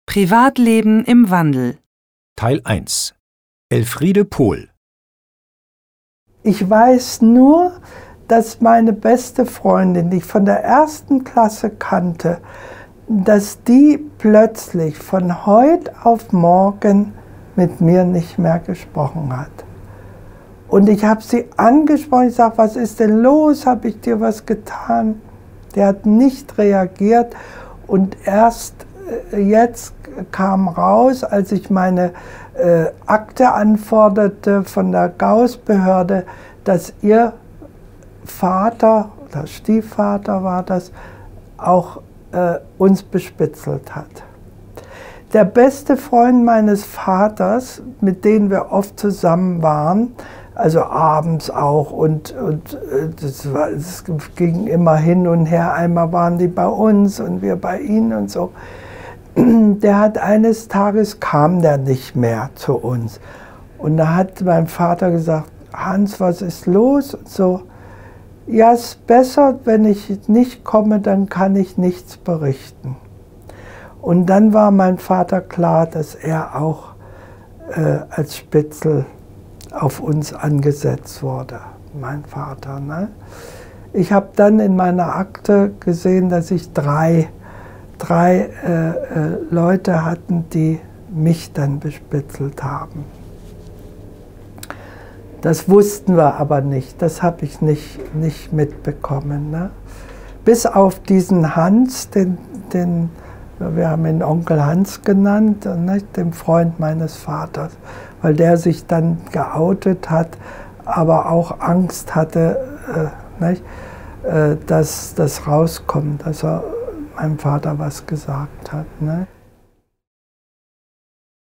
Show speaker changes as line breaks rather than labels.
Privatleben im Wandel.
Teil 1. Elfriede Pohl.
Ich weiß nur, dass meine beste Freundin, die ich von der ersten Klasse kannte, dass die plötzlich von heute auf morgen mit mir nicht mehr gesprochen hat. Und ich habe sie angesprochen, ich sage, was ist denn los, habe ich dir was getan? Der hat nicht reagiert und erst jetzt kam raus, als ich meine Akte anforderte von der Gaußbehörde, dass ihr Vater, oder Stiefvater war das, auch uns bespitzelt hat. Der beste Freund meines Vaters, mit dem wir oft zusammen waren, also abends auch, und es ging immer hin und her, einmal waren die bei uns und wir bei ihnen und so. Der hat eines Tages, kam der nicht mehr zu uns. Und da hat mein Vater gesagt, Hans, was ist los? Und so, ja, es ist besser, wenn ich nicht komme, dann kann ich nichts berichten. Und dann war mein Vater klar, dass er auch als Spitzel auf uns angesetzt wurde, mein Vater. Ne? Ich habe dann in meiner Akte gesehen, dass ich drei Leute hatten, die mich dann bespitzelt haben. Das wussten wir aber nicht, das habe ich nicht mitbekommen. Ne? Bis auf diesen Hans, wir haben ihn Onkel Hans genannt, ne? Den Freund meines Vaters, weil der sich dann geoutet hat, aber auch Angst hatte, dass das rauskommt, dass er meinem Vater was gesagt hat. Ne?